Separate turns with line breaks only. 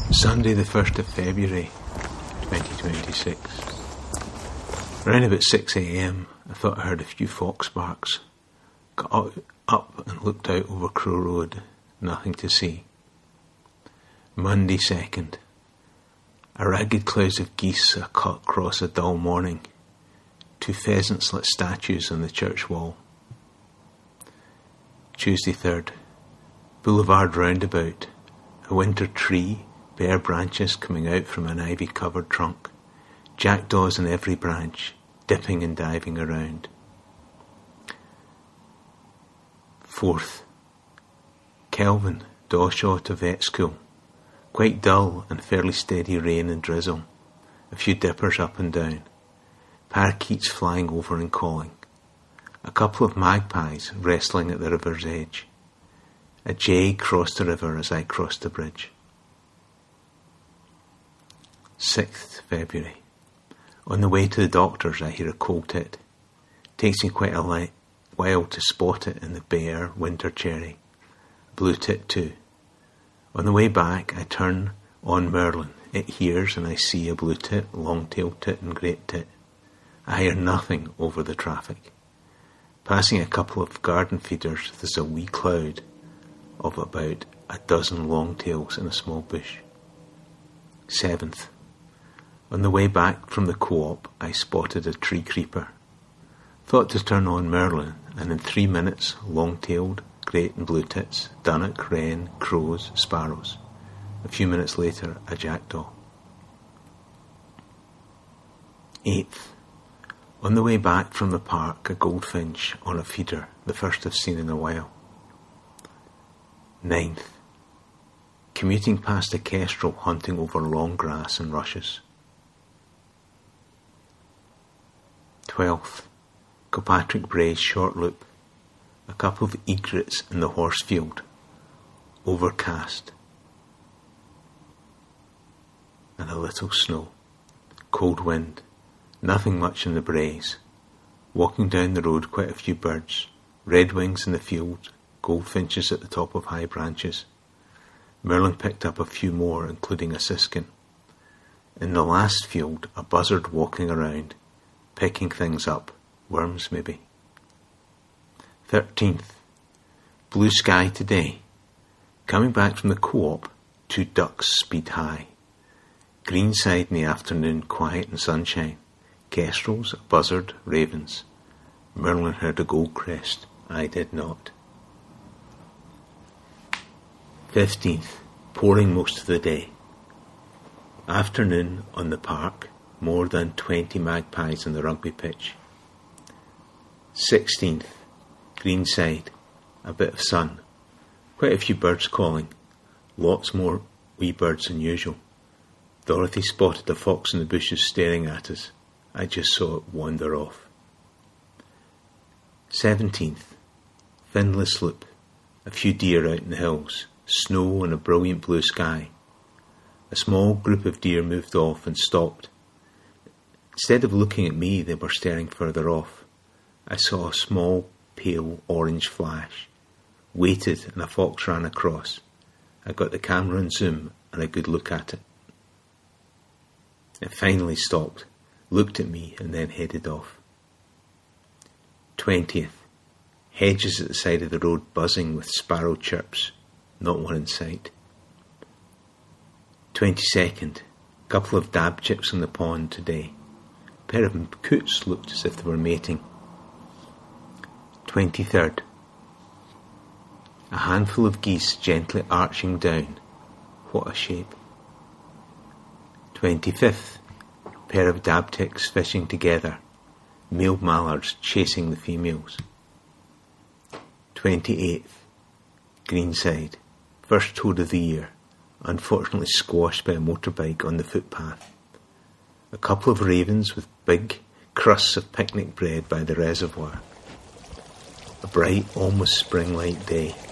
Sunday the 1st of February 2026. Around about 6 a.m. I thought I heard a few fox barks. Got up and looked out over Crow Road. Nothing to see. Monday 2nd. A ragged cloud of geese cut across a dull morning. 2 pheasants like statues on the church wall. Tuesday 3rd. Boulevard roundabout. A winter tree, bare branches coming out from an ivy-covered trunk. Jackdaws on every branch, dipping and diving around. 4th. Kelvin, Dawshaw to vet school. Quite dull and fairly steady rain and drizzle. A few dippers up and down. Parakeets flying over and calling. A couple of magpies wrestling at the river's edge. A jay crossed the river as I crossed the bridge. 6th February. On the way to the doctor's I hear a coal tit. Takes me quite a while to spot it in the bare winter cherry. Blue tit too. On the way back I turn on Merlin. It hears and I see a blue tit, long-tailed tit and great tit. I hear nothing over the traffic. Passing a couple of garden feeders, there's a wee cloud of about a dozen long-tails in a small bush. 7th. On the way back from the co-op, I spotted a tree creeper. Thought to turn on Merlin, and in 3 minutes, long-tailed, great and blue tits, dunnock, wren, crows, sparrows. A few minutes later, a jackdaw. 8th. On the way back from the park, a goldfinch on a feeder, the first I've seen in a while. 9th. Commuting past a kestrel hunting over long grass and rushes. 12th. Kilpatrick Bray's short loop. A couple of egrets in the horse field. Overcast. And a little snow. Cold wind. Nothing much in the Braes. Walking down the road, quite a few birds. Redwings in the field. Goldfinches at the top of high branches. Merlin picked up a few more, including a siskin. In the last field, a buzzard walking around, picking things up. Worms, maybe. 13th. Blue sky today. Coming back from the co-op, 2 ducks speed high. Greenside in the afternoon, quiet and sunshine. Kestrels, a buzzard, ravens. Merlin heard a goldcrest. I did not. 15th. Pouring most of the day. Afternoon on the park. More than 20 magpies on the rugby pitch. 16th. Greenside. A bit of sun. Quite a few birds calling. Lots more wee birds than usual. Dorothy spotted a fox in the bushes staring at us. I just saw it wander off. 17th. Finless Loop. A few deer out in the hills. Snow and a brilliant blue sky. A small group of deer moved off and stopped. Instead of looking at me, they were staring further off. I saw a small, pale orange flash. Waited and a fox ran across. I got the camera on zoom and a good look at it. It finally stopped, looked at me and then headed off. 20th. Hedges at the side of the road buzzing with sparrow chirps. Not one in sight. 22nd. Couple of dab chips on the pond today. A pair of coots looked as if they were mating. 23rd. A handful of geese gently arching down. What a shape. 25th. Pair of dabticks fishing together. Male mallards chasing the females. 28th. Greenside. First toad of the year. Unfortunately squashed by a motorbike on the footpath. A couple of ravens with big crusts of picnic bread by the reservoir. A bright, almost spring-like day.